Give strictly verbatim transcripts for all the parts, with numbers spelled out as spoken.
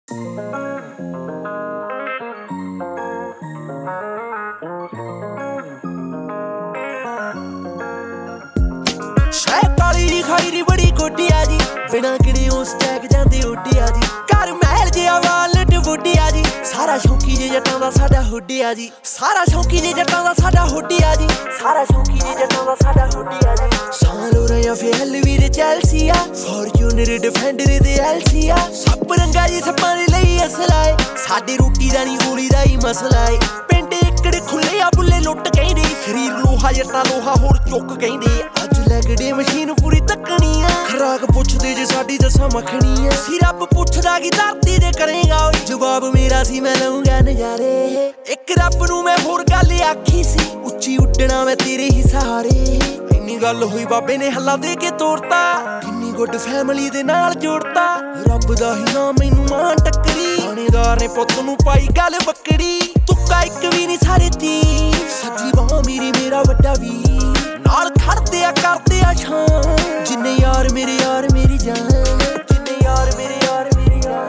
काली नी खाई नी बड़ी कोटिया जी बिना किड़े उस टैक जांदे उड्डिया जी घर महल जिहा वालट बुड्डिया जी सारा शौकी जे जट्टां दा साडा हुड्डिया जी सारा शौकी जे जट्टां दा साडा हुड्डिया जी सारा शौकी जे जट्टां दा साडा हुड्डिया जी सालोरा या फेल वीर चैल्सिया फॉर्च्यूनर डिफेंडर दे एलसिया सब रंगा जी सप्पां दे लई असलाए साडी रोटी दा नी गोली दा ही मसला है पिंड इकड़ खुले आ बुल्ले लुੱਟ कहंदे शरीर लोहा जट्टा लोहा होर चुक कहंदे अज लगड़े मशीन पूरी तकनी आ खराक पुछदे जे साडी दसा मखनी आ सी रब पुछदा की धरती दे करेगा जवाब मेरा सी मैं लऊंगा नजारे एक रब नू मैं होर गल आखी सी उच्ची उड्डना मैं तेरे ही सहारे इन्नी गल होई बाबे ने हल्ला दे के तोड़ता किन्नी गुड फैमिली दे नाल जोड़ता रब दा ही नाम मैनू मां टक्करी थानेदार ने पुत्त नू पाई गल बकड़ी तुक्का इक भी नहीं सारे तीन सज्जी बाह मेरी मेरा वड्डा वीर नाल खड़दे आ करदे आ शान जिन्ने यार मेरे यार मेरी जान जिन्ने यार मेरे यार मेरी जान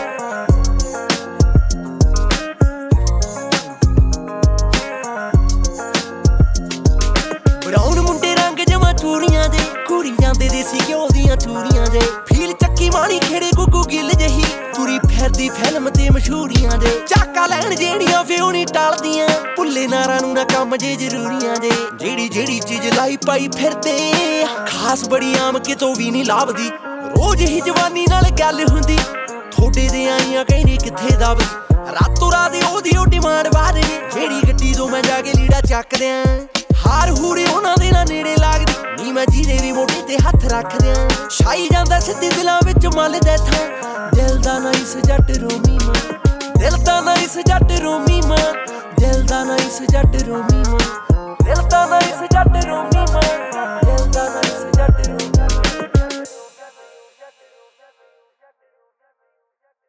ब्राउन मुंडे रंग जमा चूड़ियां दे घूरी जांदे देसी घ्यो दियां चूड़ियां दे फील चक्की माणी खेड़े गुगू गिल जही तुरी फिरदी फिल्म ते मशहूरियां दे चाका लैण जेड़ियां फिर नी टालदियां भुल्ले नारा नू ना कम जे जरूरियां दे जेड़ी जेड़ी चीज लाई पाई फिरदे खास बड़ी आम कितों भी नहीं लाभदी रोज ही जवानी नाल गल हुंदी थोड़े दे आईयां कहनी किथे दबदी रातों रात ओदी ओ डिमांड वादे जेड़ी गड्डी तो मैं जाके लीड़ा चक दियां हार हूरी उन्हां दे ना नेड़े लागदी नी मैं जीरे भी मोढे ते हत्थ रख दियां छाई जांदा सिद्धी दिलां विच मल दे थां दिल दा ना इस जट रोमी मां दिल दा ना इस जट रोमी मां दिल दा ना इस जट रोमी मां दिल दा ना